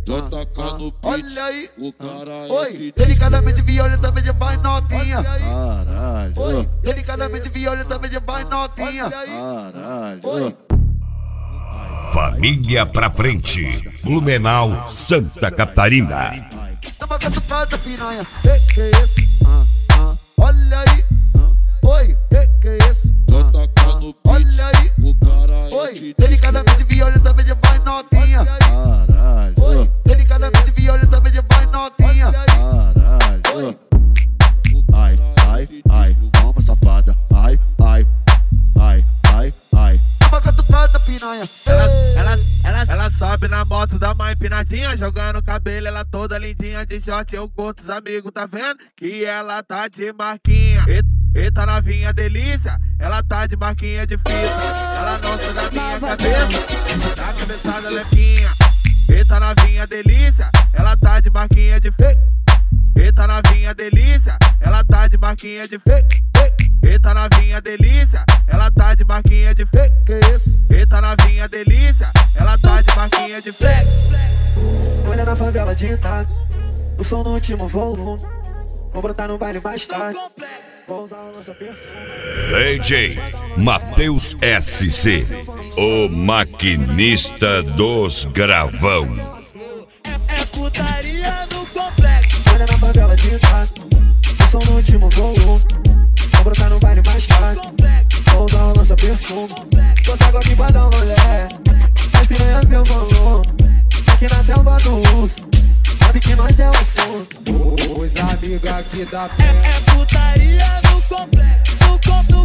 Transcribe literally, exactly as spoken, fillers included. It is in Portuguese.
tô tacando ah, olha aí, o cara é oi, delicadamente violenta, também vai novinha. Caralho, oi, delicadamente violenta, também vai novinha. Caralho, oi. Família pra frente, Blumenau, Santa Catarina. Toma catucada, piranha, que que é esse? Ah, ah, olha aí, ah, oi, que que é esse? Tô tacando ah, olha aí, o cara é oi, delicadamente violenta, também vai novinha. caralho, oi, delicadamente violenta, também vai novinha. caralho. oi. Ai, ai, ai, toma safada. Ai, ai, ai, ai, ai. Toma catucada, piranha. Ela, ela, ela, ela sobe na moto da mãe pinadinha, jogando cabelo, ela toda lindinha de short, eu curto os amigos, tá vendo? Que ela tá de marquinha. E, eita novinha delícia, ela tá de marquinha de fita. Ela não sai da minha cabeça, da cabeçada levinha. Eita novinha delícia, ela tá de marquinha de fita. Eita novinha delícia, ela tá de marquinha de fita. Eita novinha delícia, ela tá de marquinha de flex. Que é esse? Eita novinha delícia, ela tá de marquinha de flex. Olha na favela de entrada, o som no último volume. Vou brotar no baile mais tarde, vou usar o nosso perfume. D J Matheus S C, o maquinista dos gravão. É, é putaria no complexo. Olha na favela de entrada, o som no último volume. Vou brotar no baile mais tarde, vou usar o nosso perfume. Tô água aqui pra dar um rolê, as piranhas meu volume. Aqui na selva do urso, sabe que nós é o assunto. os amigos aqui da É, é putaria no complexo, no complexo.